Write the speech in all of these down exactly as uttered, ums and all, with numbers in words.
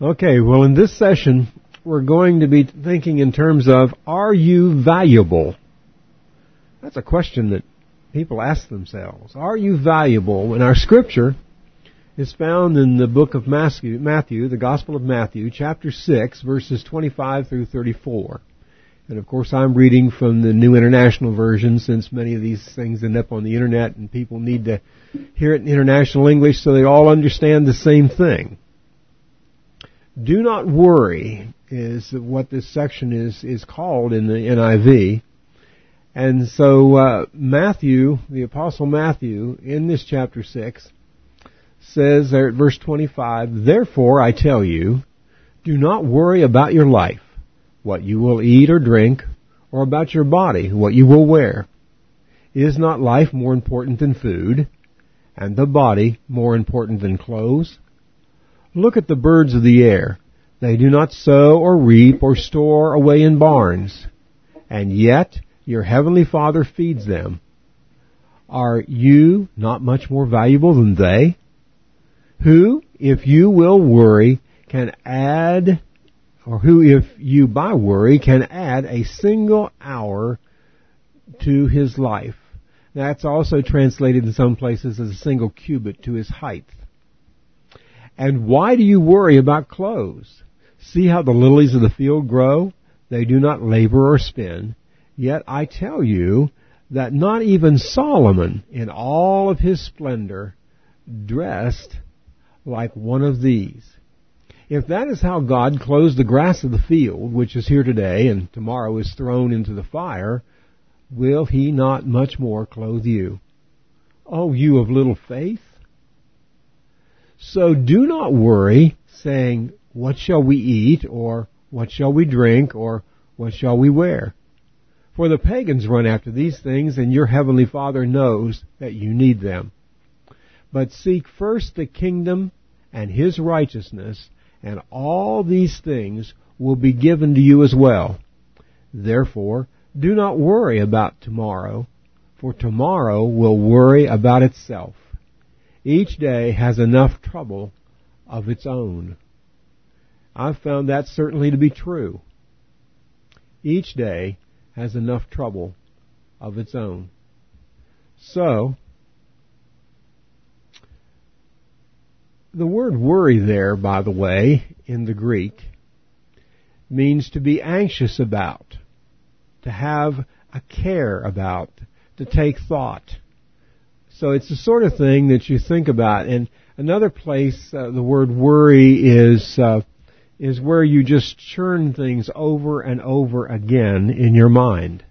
Okay, well, in this session, we're going to be thinking in terms of, are you valuable? That's a question that people ask themselves. Are you valuable? And our scripture is found in the book of Matthew, Matthew, the Gospel of Matthew, chapter six, verses twenty-five through thirty-four. And of course, I'm reading from the New International Version, since many of these things end up on the internet and people need to hear it in international English so they all understand the same thing. Do not worry is what this section is, is called in the N I V. And so uh, Matthew, the Apostle Matthew, in this chapter six, says there at verse twenty-five, "Therefore I tell you, do not worry about your life, what you will eat or drink, or about your body, what you will wear. Is not life more important than food, and the body more important than clothes? Look at the birds of the air. They do not sow or reap or store away in barns, and yet your heavenly Father feeds them. Are you not much more valuable than they? Who, if you will worry, can add, or who, if you by worry, can add a single hour to his life?" That's also translated in some places as a single cubit to his height. "And why do you worry about clothes? See how the lilies of the field grow? They do not labor or spin. Yet I tell you that not even Solomon in all of his splendor dressed like one of these." If that is how God clothes the grass of the field, which is here today and tomorrow is thrown into the fire, will he not much more clothe you? Oh, you of little faith? So do not worry, saying, "What shall we eat?" or "What shall we drink?" or "What shall we wear?" For the pagans run after these things, and your heavenly Father knows that you need them. But seek first the kingdom and his righteousness, and all these things will be given to you as well. Therefore, do not worry about tomorrow, for tomorrow will worry about itself. Each day has enough trouble of its own. I've found that certainly to be true. Each day has enough trouble of its own. So, the word worry there, by the way, in the Greek, means to be anxious about, to have a care about, to take thought. So it's the sort of thing that you think about. And another place, uh, the word worry is uh, is where you just churn things over and over again in your mind.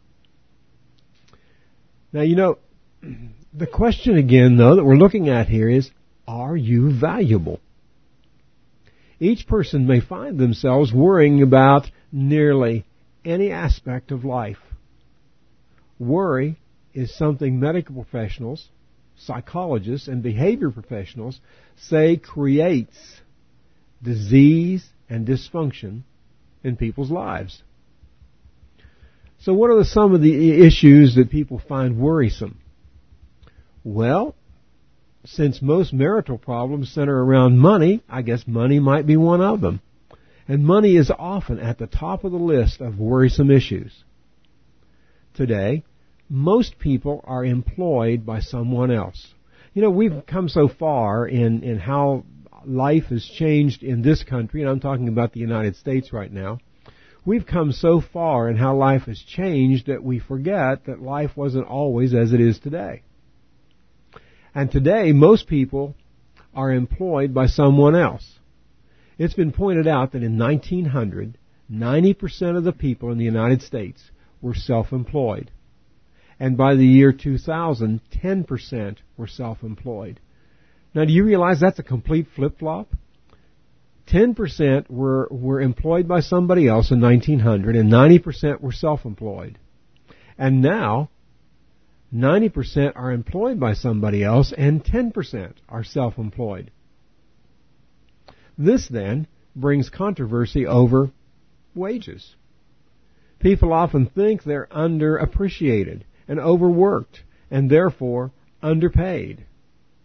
Now, you know, the question again, though, that we're looking at here is, are you valuable? Each person may find themselves worrying about nearly any aspect of life. Worry is something medical professionals, psychologists, and behavior professionals say creates disease and dysfunction in people's lives. So what are the, some of the issues that people find worrisome? Well, since most marital problems center around money, I guess money might be one of them. And money is often at the top of the list of worrisome issues. Today, most people are employed by someone else. You know, we've come so far in, in how life has changed in this country, and I'm talking about the United States right now. We've come so far in how life has changed that we forget that life wasn't always as it is today. And today, most people are employed by someone else. It's been pointed out that in nineteen hundred, ninety percent of the people in the United States were self-employed. And by the year two thousand, ten percent were self-employed. Now, do you realize that's a complete flip-flop? ten percent were, were employed by somebody else in nineteen hundred, and ninety percent were self-employed. And now, ninety percent are employed by somebody else, and ten percent are self-employed. This, then, brings controversy over wages. People often think they're underappreciated and overworked, and therefore underpaid.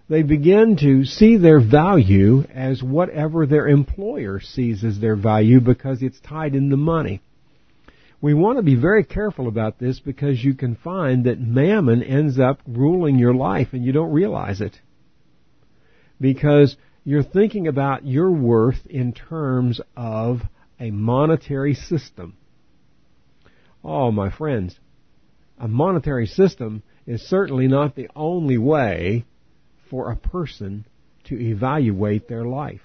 they begin to see their value as whatever their employer sees as their value because it's tied into money. We want to be very careful about this because you can find that mammon ends up ruling your life and you don't realize it. Because you're thinking about your worth in terms of a monetary system. Oh, my friends, a monetary system is certainly not the only way for a person to evaluate their life.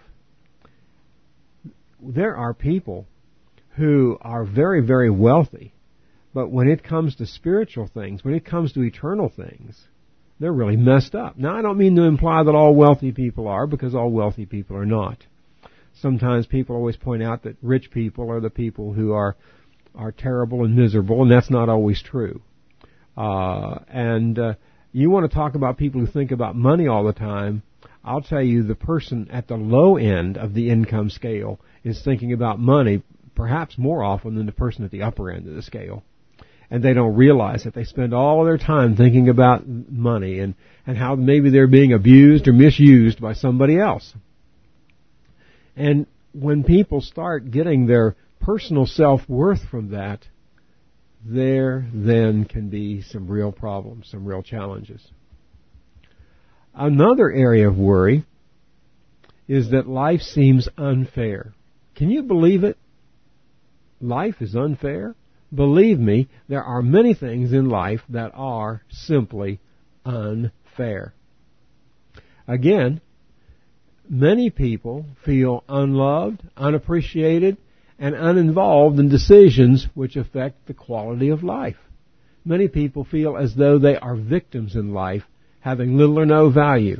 There are people who are very, very wealthy, but when it comes to spiritual things, when it comes to eternal things, they're really messed up. Now, I don't mean to imply that all wealthy people are, because all wealthy people are not. Sometimes people always point out that rich people are the people who are are terrible and miserable, and that's not always true. Uh, and uh, you want to talk about people who think about money all the time, I'll tell you the person at the low end of the income scale is thinking about money perhaps more often than the person at the upper end of the scale. And they don't realize that they spend all of their time thinking about money and, and how maybe they're being abused or misused by somebody else. And when people start getting their personal self-worth from that, there then can be some real problems, some real challenges. Another area of worry is that life seems unfair. Can you believe it? Life is unfair? Believe me, there are many things in life that are simply unfair. Again, many people feel unloved, unappreciated, and uninvolved in decisions which affect the quality of life. Many people feel as though they are victims in life, having little or no value.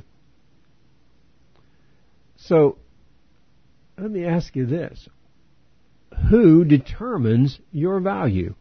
So, let me ask you this. Who determines your value?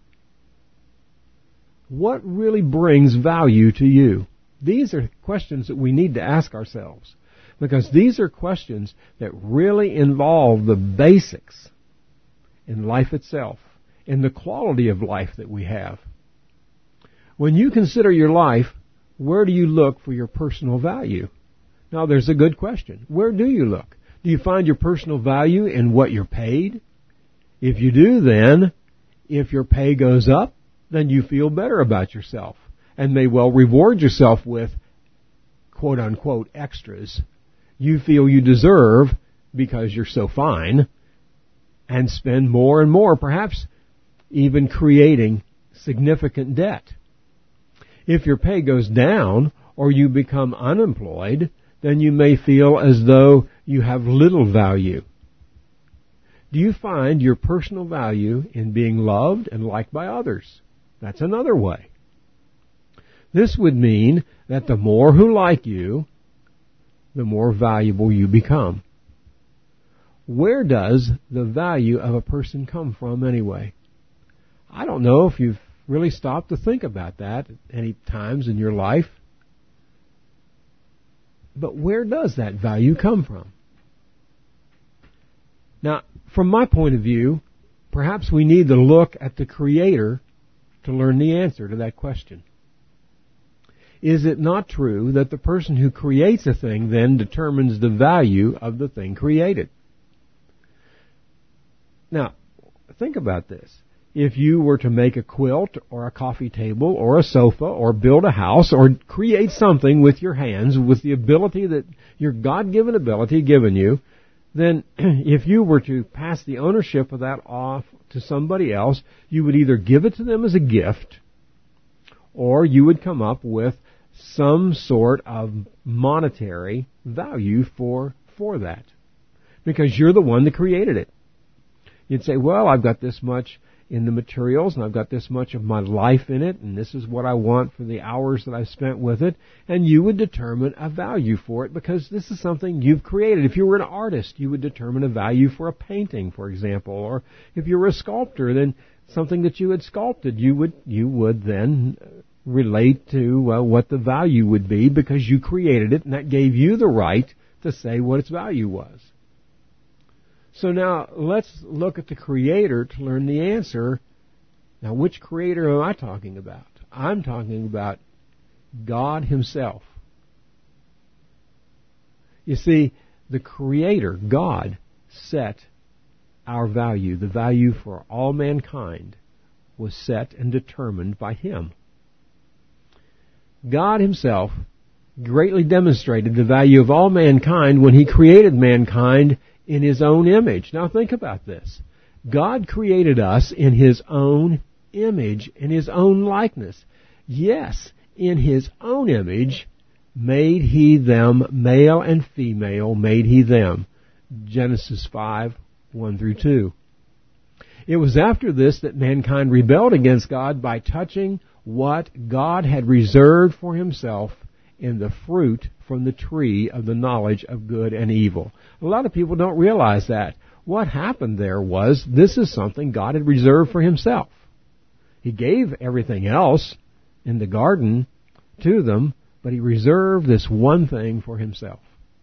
What really brings value to you? These are questions that we need to ask ourselves, because these are questions that really involve the basics in life itself, in the quality of life that we have. When you consider your life, where do you look for your personal value? Now, there's a good question. Where do you look? Do you find your personal value in what you're paid? If you do, then, if your pay goes up, then you feel better about yourself and may well reward yourself with quote-unquote extras you feel you deserve because you're so fine, and spend more and more, perhaps even creating significant debt. If your pay goes down or you become unemployed, then you may feel as though you have little value. Do you find your personal value in being loved and liked by others? That's another way. This would mean that the more who like you, the more valuable you become. Where does the value of a person come from anyway? I don't know if you've really stopped to think about that at any times in your life. But where does that value come from? Now, from my point of view, perhaps we need to look at the Creator to learn the answer to that question. Is it not true that the person who creates a thing then determines the value of the thing created? Now, think about this. If you were to make a quilt or a coffee table or a sofa or build a house or create something with your hands with the ability that your God-given ability given you, then if you were to pass the ownership of that off to somebody else, you would either give it to them as a gift or you would come up with some sort of monetary value for, for that, because you're the one that created it. You'd say, well, I've got this much in the materials, and I've got this much of my life in it, and this is what I want for the hours that I've spent with it, and you would determine a value for it because this is something you've created. If you were an artist, you would determine a value for a painting, for example, or if you were a sculptor, then something that you had sculpted, you would you would then relate to uh, what the value would be because you created it, and that gave you the right to say what its value was. So now, let's look at the Creator to learn the answer. Now, which Creator am I talking about? I'm talking about God Himself. You see, the Creator, God, set our value. The value for all mankind was set and determined by Him. God Himself greatly demonstrated the value of all mankind when He created mankind in His own image. Now think about this. God created us in His own image, in His own likeness. Yes, in His own image made He them, male and female made He them. Genesis five, one through two. It was after this that mankind rebelled against God by touching what God had reserved for Himself in the fruit from the tree of the knowledge of good and evil. A lot of people don't realize that. What happened there was, this is something God had reserved for Himself. He gave everything else in the garden to them, but He reserved this one thing for Himself.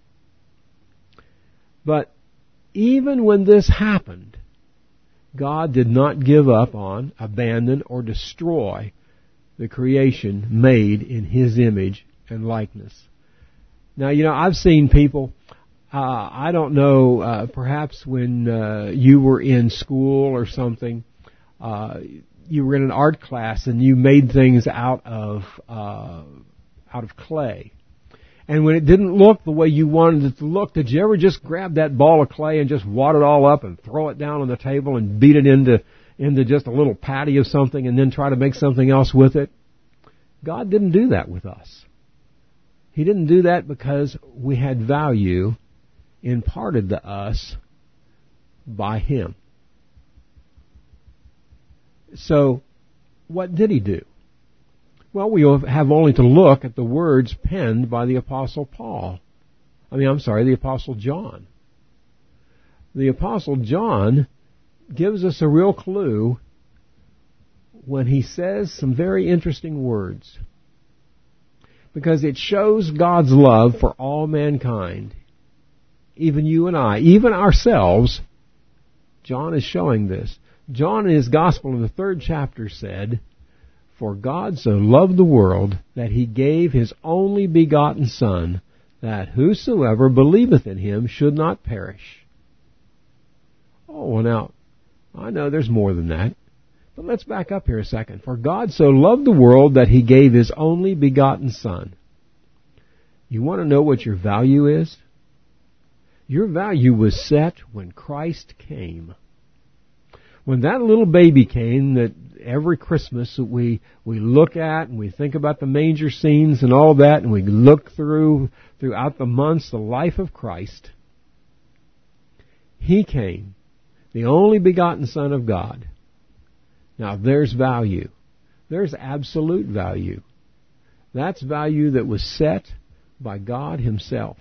But even when this happened, God did not give up on, abandon, or destroy the creation made in His image and likeness. Now, you know, I've seen people, uh, I don't know, uh, perhaps when uh, you were in school or something, uh, you were in an art class and you made things out of uh, out of clay. And when it didn't look the way you wanted it to look, did you ever just grab that ball of clay and just wad it all up and throw it down on the table and beat it into into just a little patty of something and then try to make something else with it? God didn't do that with us. He didn't do that because we had value imparted to us by Him. So, what did He do? Well, we have only to look at the words penned by the Apostle Paul. I mean, I'm sorry, the Apostle John. The Apostle John gives us a real clue when he says some very interesting words. Because it shows God's love for all mankind. Even you and I, even ourselves, John is showing this. John in his Gospel in the third chapter said, "For God so loved the world that He gave His only begotten Son, that whosoever believeth in Him should not perish." Oh, well now, I know there's more than that. But let's back up here a second. For God so loved the world that He gave His only begotten Son. You want to know what your value is? Your value was set when Christ came. When that little baby came that every Christmas we we look at and we think about the manger scenes and all that, and we look through throughout the months the life of Christ, He came, the only begotten Son of God. Now there's value. There's absolute value. That's value that was set by God Himself.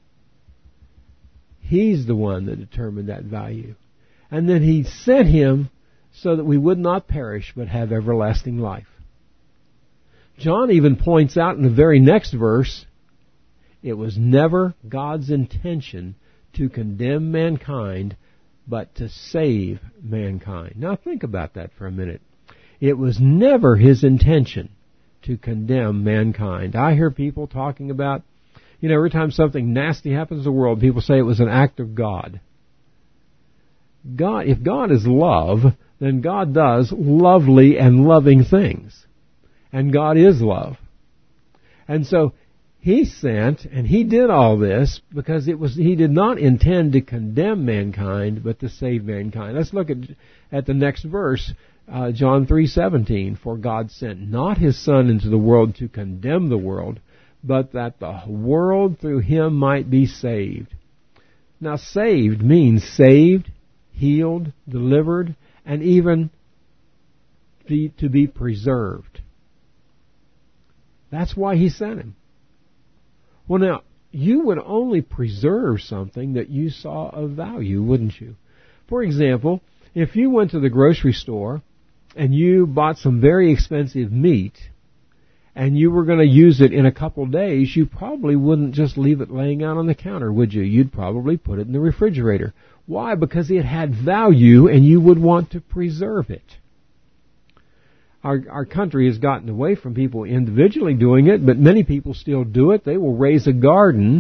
He's the one that determined that value. And then He sent Him so that we would not perish but have everlasting life. John even points out in the very next verse, it was never God's intention to condemn mankind, but to save mankind. Now think about that for a minute. It was never His intention to condemn mankind. I hear people talking about, you know, every time something nasty happens in the world, people say it was an act of God. God, if God is love, then God does lovely and loving things. And God is love. And so He sent, and He did all this because it was He did not intend to condemn mankind, but to save mankind. Let's look at at the next verse, uh, John three seventeen. For God sent not His Son into the world to condemn the world, but that the world through Him might be saved. Now, saved means saved, healed, delivered, and even be, to be preserved. That's why He sent Him. Well, now, you would only preserve something that you saw of value, wouldn't you? For example, if you went to the grocery store and you bought some very expensive meat and you were going to use it in a couple of days, you probably wouldn't just leave it laying out on the counter, would you? You'd probably put it in the refrigerator. Why? Because it had value and you would want to preserve it. Our, our country has gotten away from people individually doing it, but many people still do it. They will raise a garden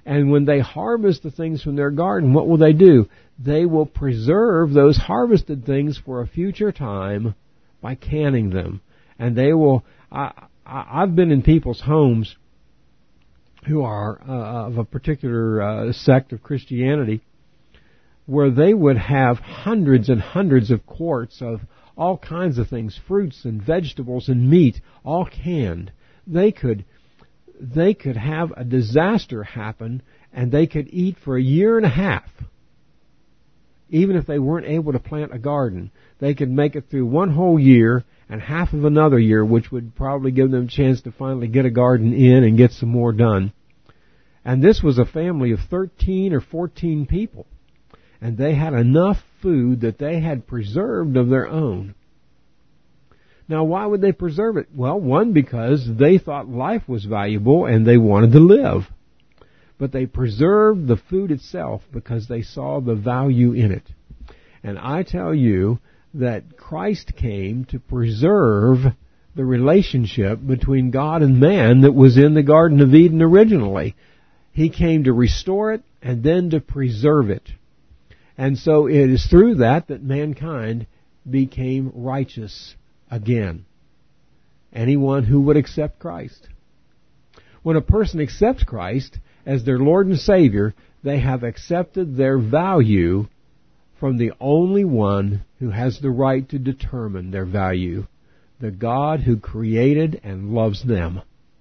And when they harvest the things from their garden, what will they do? They will preserve those harvested things for a future time by canning them. And they will, I, I, I've been in people's homes who are uh, of a particular uh, sect of Christianity, where they would have hundreds and hundreds of quarts of all kinds of things, fruits and vegetables and meat, all canned. They could they could have a disaster happen, and they could eat for a year and a half. Even if they weren't able to plant a garden, they could make it through one whole year and half of another year, which would probably give them a chance to finally get a garden in and get some more done. And this was a family of thirteen or fourteen people. And they had enough food that they had preserved of their own. Now, why would they preserve it? Well, one, because they thought life was valuable and they wanted to live. But they preserved the food itself because they saw the value in it. And I tell you that Christ came to preserve the relationship between God and man that was in the Garden of Eden originally. He came to restore it and then to preserve it. And so it is through that that mankind became righteous again. Anyone who would accept Christ. When a person accepts Christ as their Lord and Savior, they have accepted their value from the only one who has the right to determine their value, the God who created and loves them.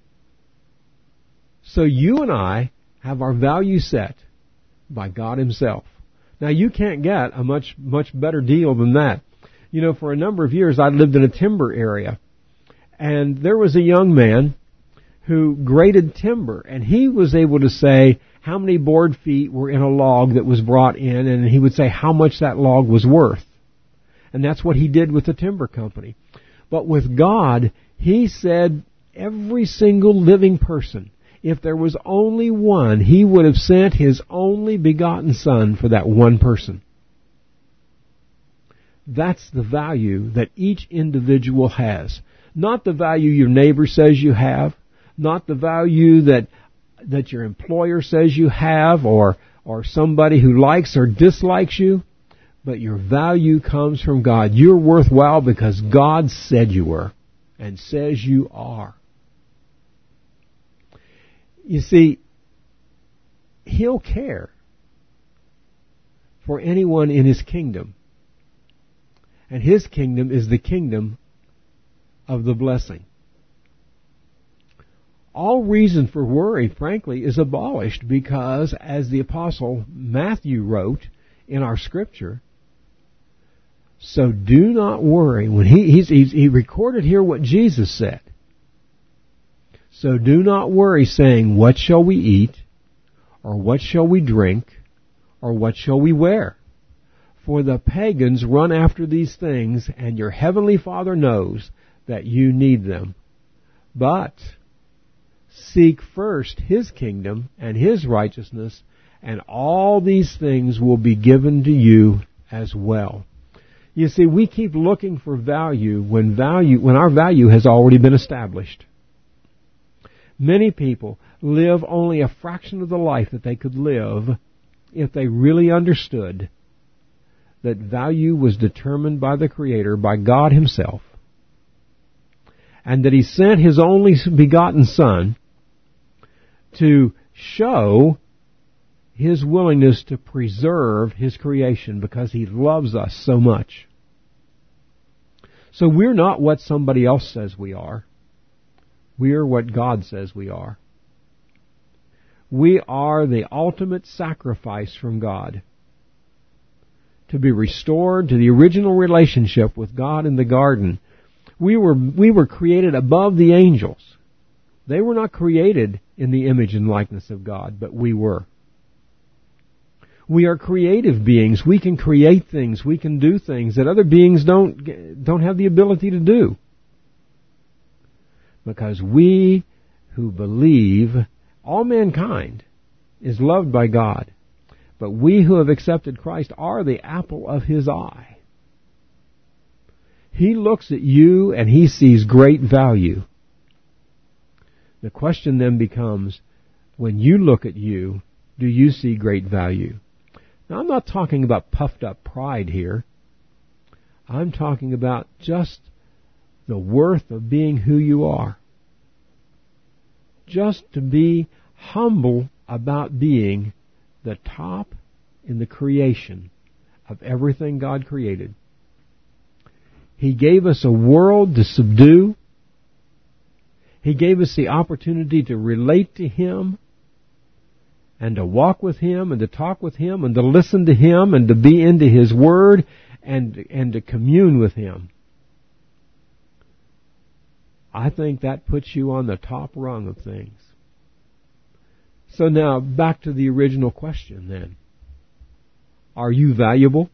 So you and I have our value set by God Himself. Now, you can't get a much, much better deal than that. You know, for a number of years, I lived in a timber area. And there was a young man who graded timber. And he was able to say how many board feet were in a log that was brought in. And he would say how much that log was worth. And that's what he did with the timber company. But with God, He said every single living person, if there was only one, He would have sent His only begotten Son for that one person. That's the value that each individual has. Not the value your neighbor says you have, not the value that that your employer says you have, or or somebody who likes or dislikes you, but your value comes from God. You're worthwhile because God said you were, and says you are. You see, He'll care for anyone in His kingdom. And His kingdom is the kingdom of the blessing. All reason for worry, frankly, is abolished because, as the Apostle Matthew wrote in our Scripture, so do not worry. When he, he's, he's, he recorded here what Jesus said. So do not worry, saying, what shall we eat, or what shall we drink, or what shall we wear? For the pagans run after these things, and your heavenly Father knows that you need them. But seek first His kingdom and His righteousness, and all these things will be given to you as well. You see, we keep looking for value when value, when our value has already been established. Many people live only a fraction of the life that they could live if they really understood that value was determined by the Creator, by God Himself, and that He sent His only begotten Son to show His willingness to preserve His creation because He loves us so much. So we're not what somebody else says we are. We are what God says we are. We are the ultimate sacrifice from God to be restored to the original relationship with God in the garden. We were, we were created above the angels. They were not created in the image and likeness of God, but we were. We are creative beings. We can create things. We can do things that other beings don't, don't have the ability to do. Because we who believe, all mankind is loved by God. But we who have accepted Christ are the apple of His eye. He looks at you and He sees great value. The question then becomes, when you look at you, do you see great value? Now, I'm not talking about puffed up pride here. I'm talking about just the worth of being who you are. Just to be humble about being the top in the creation of everything God created. He gave us a world to subdue. He gave us the opportunity to relate to Him and to walk with Him and to talk with Him and to listen to Him and to be into His Word and, and to commune with Him. I think that puts you on the top rung of things. So now, back to the original question then. Are you valuable?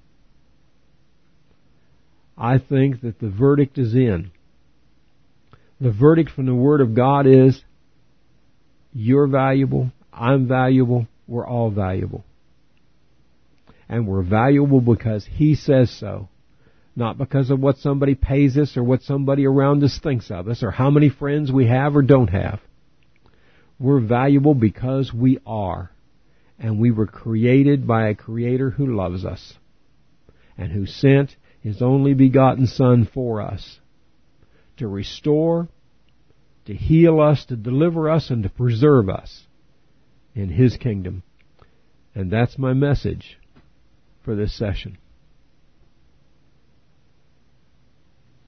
I think that the verdict is in. The verdict from the Word of God is, you're valuable, I'm valuable, we're all valuable. And we're valuable because He says so. Not because of what somebody pays us or what somebody around us thinks of us or how many friends we have or don't have. We're valuable because we are. And we were created by a Creator who loves us and who sent His only begotten Son for us to restore, to heal us, to deliver us, and to preserve us in His kingdom. And that's my message for this session.